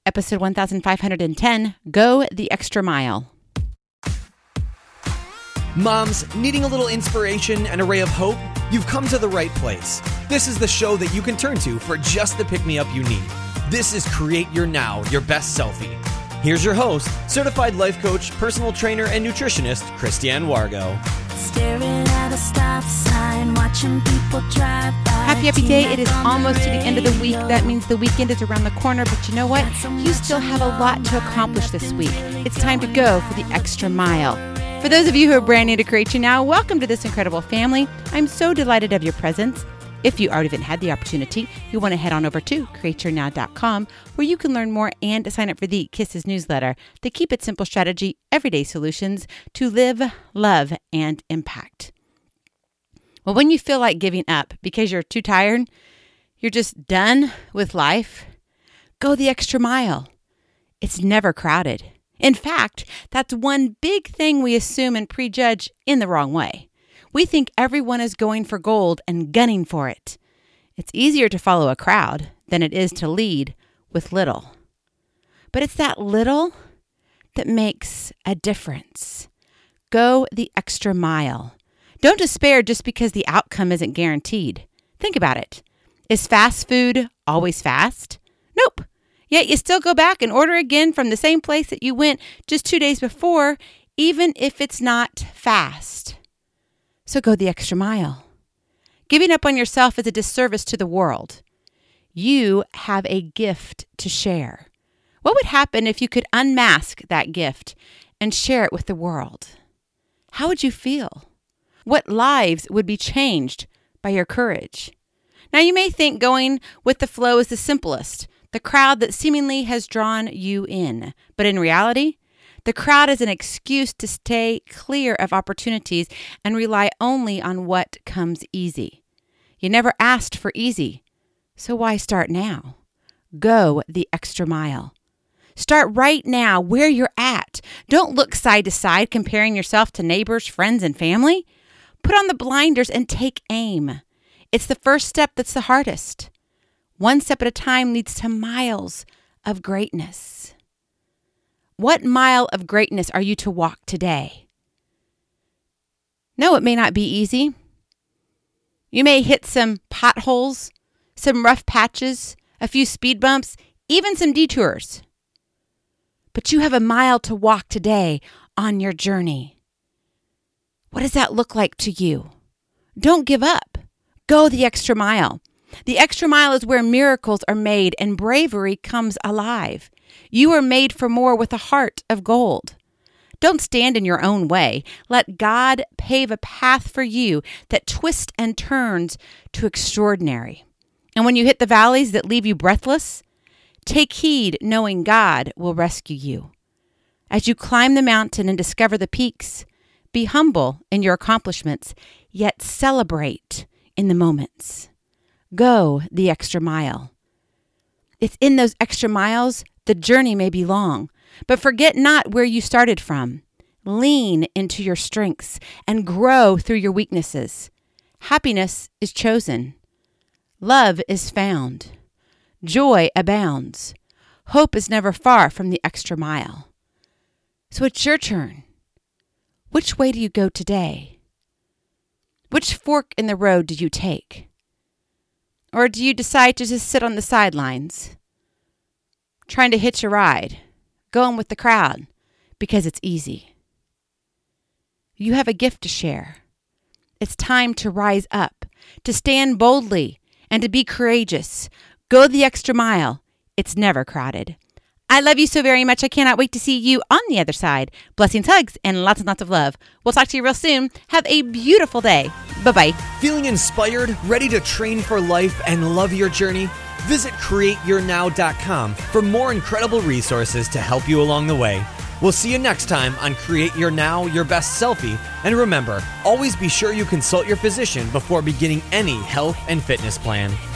episode 1510, Go the Extra Mile. Moms, needing a little inspiration and a ray of hope? You've come to the right place. This is the show that you can turn to for just the pick-me-up you need. This is Create Your Now, Your Best Selfie. Here's your host, certified life coach, personal trainer, and nutritionist, Christiane Wargo. Staring at a stop sign, watching people drive by. Happy day. It is almost to the end of the week. That means the weekend is around the corner, but you know what? You still have a lot to accomplish this week. It's time to go for the extra mile. For those of you who are brand new to Create Your Now, welcome to this incredible family. I'm so delighted to have your presence. If you already haven't had the opportunity, you want to head on over to createyournow.com, where you can learn more and sign up for the Kisses newsletter, the Keep It Simple strategy, everyday solutions to live, love, and impact. Well, when you feel like giving up because you're too tired, you're just done with life, go the extra mile. It's never crowded. In fact, that's one big thing we assume and prejudge in the wrong way. We think everyone is going for gold and gunning for it. It's easier to follow a crowd than it is to lead with little. But it's that little that makes a difference. Go the extra mile. Don't despair just because the outcome isn't guaranteed. Think about it. Is fast food always fast? Nope. Yet you still go back and order again from the same place that you went just 2 days before, even if it's not fast. So go the extra mile. Giving up on yourself is a disservice to the world. You have a gift to share. What would happen if you could unmask that gift and share it with the world? How would you feel? What lives would be changed by your courage? Now, you may think going with the flow is the simplest, the crowd that seemingly has drawn you in. But in reality, the crowd is an excuse to stay clear of opportunities and rely only on what comes easy. You never asked for easy, so why start now? Go the extra mile. Start right now where you're at. Don't look side to side comparing yourself to neighbors, friends, and family. Put on the blinders and take aim. It's the first step that's the hardest. One step at a time leads to miles of greatness. What mile of greatness are you to walk today? No, it may not be easy. You may hit some potholes, some rough patches, a few speed bumps, even some detours. But you have a mile to walk today on your journey. What does that look like to you? Don't give up. Go the extra mile. The extra mile is where miracles are made and bravery comes alive. You are made for more with a heart of gold. Don't stand in your own way. Let God pave a path for you that twists and turns to extraordinary. And when you hit the valleys that leave you breathless, take heed knowing God will rescue you. As you climb the mountain and discover the peaks, be humble in your accomplishments, yet celebrate in the moments. Go the extra mile. It's in those extra miles the journey may be long, but forget not where you started from. Lean into your strengths and grow through your weaknesses. Happiness is chosen. Love is found. Joy abounds. Hope is never far from the extra mile. So it's your turn. Which way do you go today? Which fork in the road do you take? Or do you decide to just sit on the sidelines, trying to hitch a ride, going with the crowd because it's easy? You have a gift to share. It's time to rise up, to stand boldly, and to be courageous. Go the extra mile. It's never crowded. I love you so very much. I cannot wait to see you on the other side. Blessings, hugs, and lots of love. We'll talk to you real soon. Have a beautiful day. Bye-bye. Feeling inspired, ready to train for life and love your journey? Visit createyournow.com for more incredible resources to help you along the way. We'll see you next time on Create Your Now, Your Best Selfie. And remember, always be sure you consult your physician before beginning any health and fitness plan.